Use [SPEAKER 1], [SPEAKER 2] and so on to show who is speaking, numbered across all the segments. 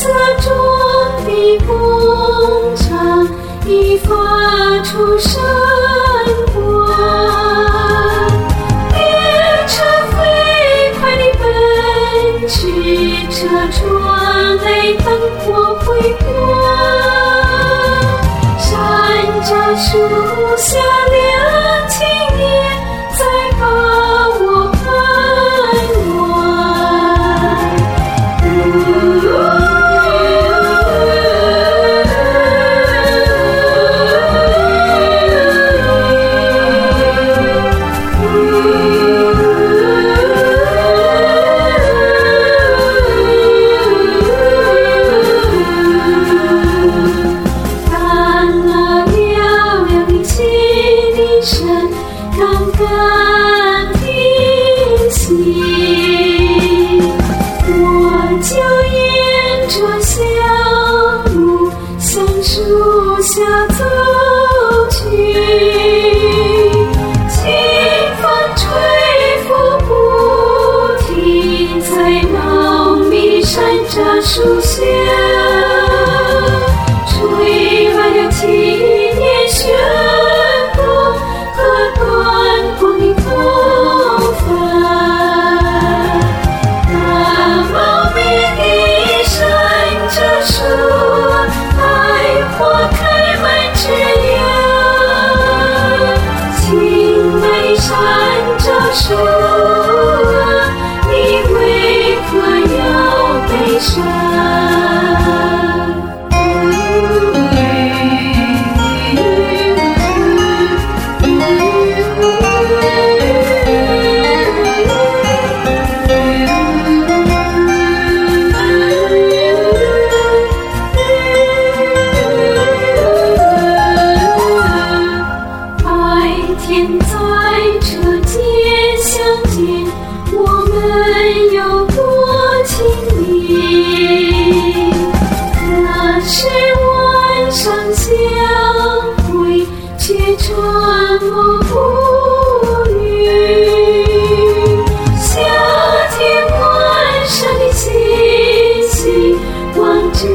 [SPEAKER 1] 色中的工厂已发出闪光，列车飞快地奔去，车窗内灯火辉光，闪着树下亮起眼，在把我盼望。看那嘹亮的汽笛声刚刚停息，我就沿着小路向树下走去，清风吹拂不停，在茂密山楂树下，吹来了纪念旋风和短光的头发。那茂密的山楂树，爱花开满枝桠，青梅山楂树啊，你为何要悲伤？白天在车间相见，我们有多亲密，可是晚上相会，却沉默不语。夏天晚上的气息望着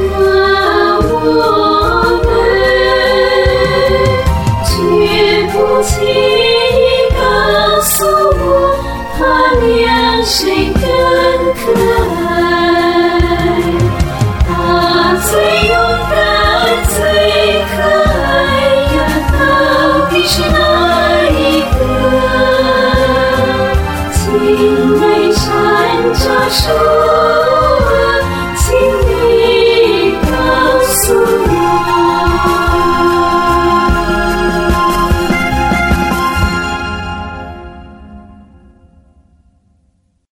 [SPEAKER 1] 我们，却不轻易告诉我他俩谁更